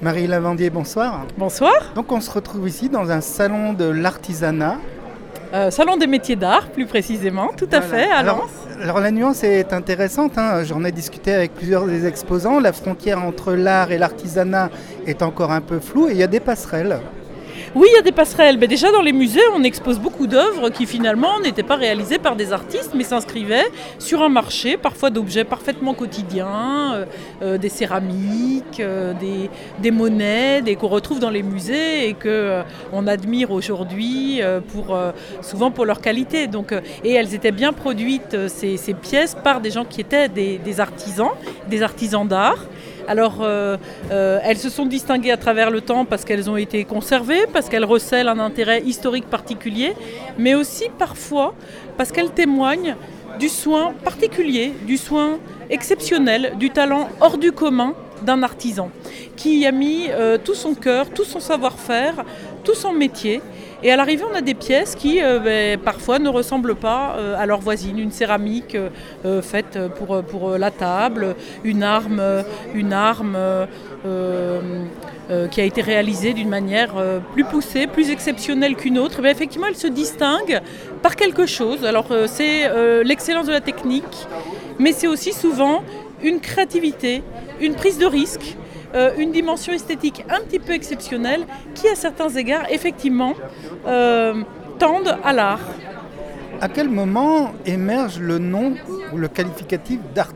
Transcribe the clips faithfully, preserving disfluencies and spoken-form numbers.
Marie Lavandier, bonsoir. Bonsoir. Donc on se retrouve ici dans un salon de l'artisanat. Euh, salon des métiers d'art, plus précisément, tout à Voilà. fait, à alors, Lens. alors la nuance est intéressante, hein. J'en ai discuté avec plusieurs des exposants. La frontière entre l'art et l'artisanat est encore un peu floue et il y a des passerelles. Oui, il y a des passerelles. Mais déjà, dans les musées, on expose beaucoup d'œuvres qui, finalement, n'étaient pas réalisées par des artistes, mais s'inscrivaient sur un marché, parfois d'objets parfaitement quotidiens, euh, euh, des céramiques, euh, des, des monnaies, des, qu'on retrouve dans les musées et qu'on euh, admire aujourd'hui, euh, pour, euh, souvent pour leur qualité. Donc, euh, et elles étaient bien produites, euh, ces, ces pièces, par des gens qui étaient des, des artisans, des artisans d'art. Alors, euh, euh, elles se sont distinguées à travers le temps parce qu'elles ont été conservées, parce qu'elles recèlent un intérêt historique particulier, mais aussi parfois parce qu'elles témoignent du soin particulier, du soin exceptionnel, du talent hors du commun d'un artisan qui y a mis euh, tout son cœur, tout son savoir-faire, tout son métier. Et à l'arrivée, on a des pièces qui, euh, ben, parfois, ne ressemblent pas euh, à leur voisine. Une céramique euh, euh, faite pour, pour euh, la table, une arme, euh, une arme euh, euh, qui a été réalisée d'une manière euh, plus poussée, plus exceptionnelle qu'une autre. Mais effectivement, elle se distingue par quelque chose. Alors, euh, c'est euh, l'excellence de la technique, mais c'est aussi souvent une créativité, une prise de risque, Euh, une dimension esthétique un petit peu exceptionnelle qui, à certains égards, effectivement, euh, tendent à l'art. À quel moment émerge le nom ou le qualificatif d'artiste ?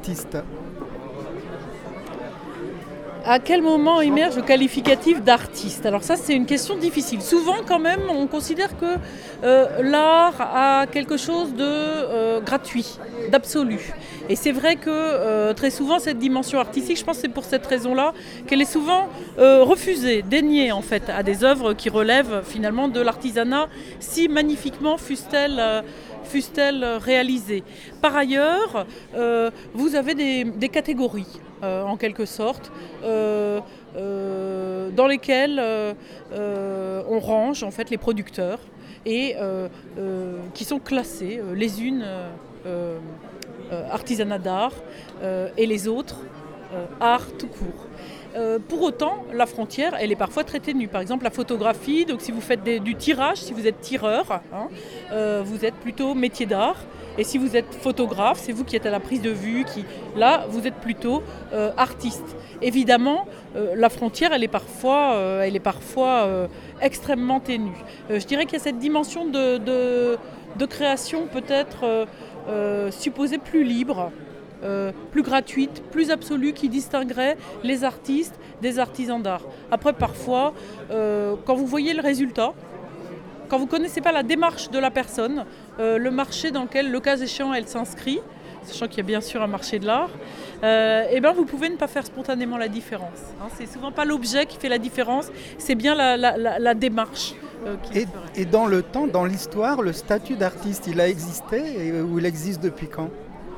À quel moment émerge le qualificatif d'artiste ? Alors ça, c'est une question difficile. Souvent, quand même, on considère que euh, l'art a quelque chose de euh, gratuit, d'absolu. Et c'est vrai que euh, très souvent, cette dimension artistique, je pense que c'est pour cette raison-là qu'elle est souvent euh, refusée, déniée en fait, à des œuvres qui relèvent finalement de l'artisanat, si magnifiquement fussent-elles euh, fussent-elles réalisées. Par ailleurs, euh, vous avez des, des catégories, euh, en quelque sorte, euh, euh, dans lesquelles euh, euh, on range en fait les producteurs et euh, euh, qui sont classés euh, les unes euh, euh, artisanat d'art euh, et les autres euh, art tout court. Euh, pour autant, la frontière, elle est parfois très ténue. Par exemple, la photographie, donc si vous faites des, du tirage, si vous êtes tireur, hein, euh, vous êtes plutôt métier d'art. Et si vous êtes photographe, c'est vous qui êtes à la prise de vue, qui, là, vous êtes plutôt euh, artiste. Évidemment, euh, la frontière, elle est parfois, euh, elle est parfois euh, extrêmement ténue. Euh, je dirais qu'il y a cette dimension de, de, de création peut-être euh, euh, supposée plus libre, Euh, plus gratuite, plus absolue, qui distinguerait les artistes des artisans d'art. Après, parfois, euh, quand vous voyez le résultat, quand vous ne connaissez pas la démarche de la personne, euh, le marché dans lequel, le cas échéant, elle s'inscrit, sachant qu'il y a bien sûr un marché de l'art, euh, eh ben vous pouvez ne pas faire spontanément la différence. Hein. C'est souvent pas l'objet qui fait la différence, c'est bien la, la, la, la démarche. Euh, qui et, et dans le temps, dans l'histoire, le statut d'artiste, il a existé et, ou il existe depuis quand ?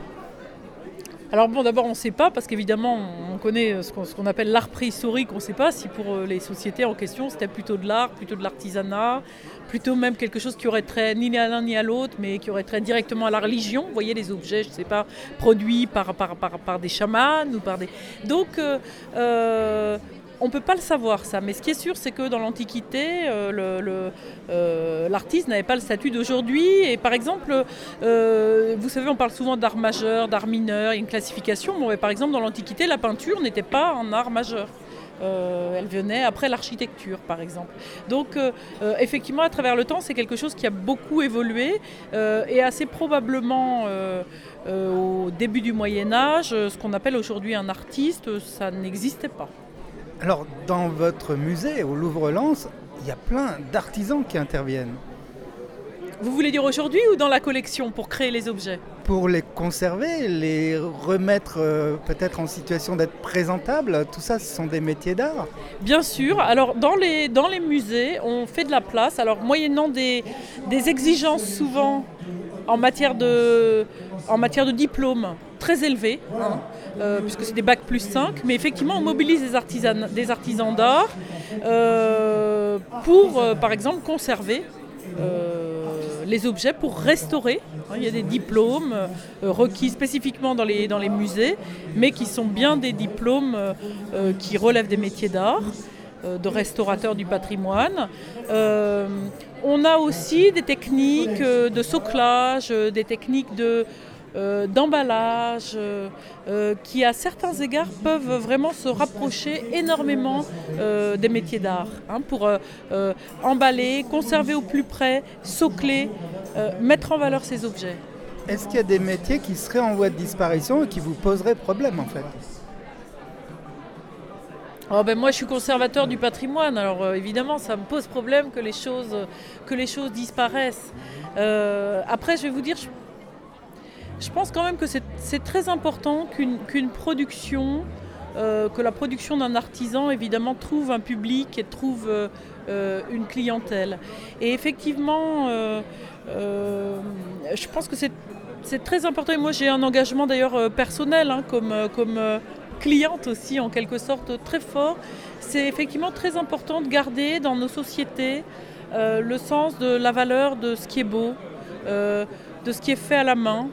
Alors bon, d'abord on ne sait pas, parce qu'évidemment on connaît ce qu'on, ce qu'on appelle l'art préhistorique, on ne sait pas si pour les sociétés en question c'était plutôt de l'art, plutôt de l'artisanat, plutôt même quelque chose qui aurait trait ni à l'un ni à l'autre, mais qui aurait trait directement à la religion. Vous voyez les objets, je ne sais pas, produits par, par, par, par des chamans ou par des... Donc... Euh, euh, on ne peut pas le savoir ça, mais ce qui est sûr, c'est que dans l'Antiquité, euh, le, le, euh, l'artiste n'avait pas le statut d'aujourd'hui. Et par exemple, euh, vous savez, on parle souvent d'art majeur, d'art mineur, il y a une classification. Bon, mais par exemple, dans l'Antiquité, la peinture n'était pas un art majeur. Euh, elle venait après l'architecture, par exemple. Donc, euh, euh, effectivement, à travers le temps, c'est quelque chose qui a beaucoup évolué euh, et assez probablement, euh, euh, au début du Moyen-Âge, ce qu'on appelle aujourd'hui un artiste, ça n'existait pas. Alors, dans votre musée, au Louvre-Lens, il y a plein d'artisans qui interviennent. Vous voulez dire aujourd'hui ou dans la collection pour créer les objets ? Pour les conserver, les remettre euh, peut-être en situation d'être présentables, tout ça, ce sont des métiers d'art. Bien sûr. Alors, dans les, dans les musées, on fait de la place. Alors, moyennant des, des exigences souvent en matière de, en matière de diplôme très élevées, hein, euh, puisque c'est des bacs plus cinq, mais effectivement, on mobilise des artisans, des artisans d'art euh, pour, euh, par exemple, conserver euh, les objets, pour restaurer. Il y a des diplômes euh, requis spécifiquement dans les, dans les musées, mais qui sont bien des diplômes euh, qui relèvent des métiers d'art. euh, de restaurateurs du patrimoine. Euh, on a aussi des techniques euh, de soclage, euh, des techniques de, euh, d'emballage euh, euh, qui à certains égards peuvent vraiment se rapprocher énormément euh, des métiers d'art, hein, pour euh, euh, emballer, conserver au plus près, socler, euh, mettre en valeur ces objets. Est-ce qu'il y a des métiers qui seraient en voie de disparition et qui vous poseraient problème en fait ? Oh ben moi je suis conservateur du patrimoine, alors euh, évidemment ça me pose problème que les choses, que les choses disparaissent. Euh, après je vais vous dire, je, je pense quand même que c'est, c'est très important qu'une, qu'une production, euh, que la production d'un artisan évidemment trouve un public et trouve euh, euh, une clientèle. Et effectivement, euh, euh, je pense que c'est, c'est très important. Et moi j'ai un engagement d'ailleurs euh, personnel, hein, comme... comme euh, cliente aussi en quelque sorte très fort. C'est effectivement très important de garder dans nos sociétés euh, le sens de la valeur de ce qui est beau, euh, de ce qui est fait à la main,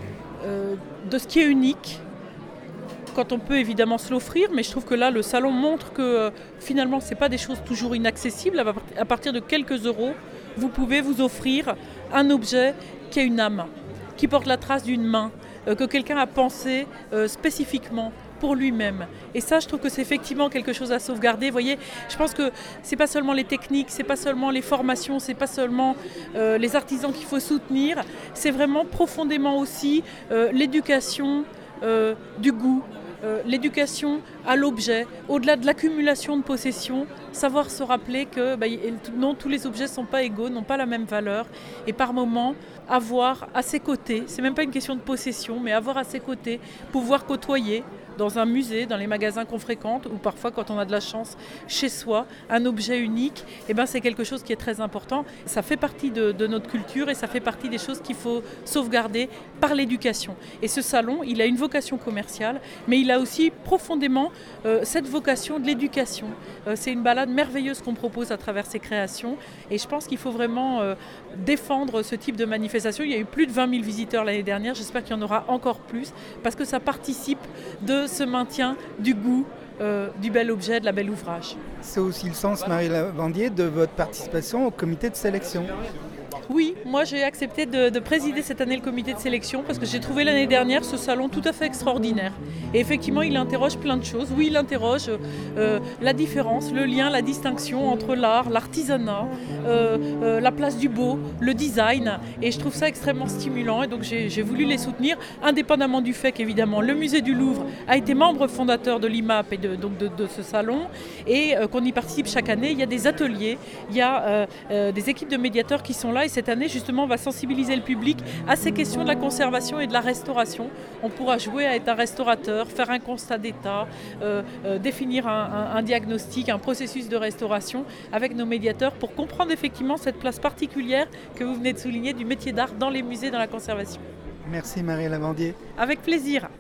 euh, de ce qui est unique, quand on peut évidemment se l'offrir, mais je trouve que là le salon montre que euh, finalement c'est pas des choses toujours inaccessibles. À partir de quelques euros, vous pouvez vous offrir un objet qui a une âme, qui porte la trace d'une main, euh, que quelqu'un a pensé euh, spécifiquement pour lui-même. Et ça, je trouve que c'est effectivement quelque chose à sauvegarder. Vous voyez, je pense que c'est pas seulement les techniques, c'est pas seulement les formations, c'est pas seulement euh, les artisans qu'il faut soutenir, c'est vraiment profondément aussi euh, l'éducation euh, du goût, euh, l'éducation à l'objet, au-delà de l'accumulation de possessions, savoir se rappeler que bah, non, tous les objets ne sont pas égaux, n'ont pas la même valeur, et par moments, avoir à ses côtés, c'est même pas une question de possession, mais avoir à ses côtés, pouvoir côtoyer, dans un musée, dans les magasins qu'on fréquente, ou parfois quand on a de la chance chez soi, un objet unique, eh ben, c'est quelque chose qui est très important. Ça fait partie de, de notre culture et ça fait partie des choses qu'il faut sauvegarder par l'éducation. Et ce salon, il a une vocation commerciale, mais il a aussi profondément euh, cette vocation de l'éducation. Euh, c'est une balade merveilleuse qu'on propose à travers ces créations et je pense qu'il faut vraiment euh, défendre ce type de manifestation. Il y a eu plus de vingt mille visiteurs l'année dernière, j'espère qu'il y en aura encore plus, parce que ça participe de ce maintien du goût, euh, du bel objet, de la belle ouvrage. C'est aussi le sens, Marie Lavandier, de votre participation au comité de sélection. Oui, moi j'ai accepté de, de présider cette année le comité de sélection parce que j'ai trouvé l'année dernière ce salon tout à fait extraordinaire. Et effectivement, il interroge plein de choses. Oui, il interroge euh, la différence, le lien, la distinction entre l'art, l'artisanat, euh, euh, la place du beau, le design. Et je trouve ça extrêmement stimulant et donc j'ai, j'ai voulu les soutenir, indépendamment du fait qu'évidemment le musée du Louvre a été membre fondateur de l'I M A P et de, donc de, de ce salon et euh, qu'on y participe chaque année. Il y a des ateliers, il y a euh, euh, des équipes de médiateurs qui sont là et cette année justement on va sensibiliser le public à ces questions de la conservation et de la restauration. On pourra jouer à être un restaurateur, faire un constat d'état, euh, euh, définir un, un, un diagnostic, un processus de restauration avec nos médiateurs pour comprendre effectivement cette place particulière que vous venez de souligner du métier d'art dans les musées, dans la conservation. Merci Marie Lavandier. Avec plaisir.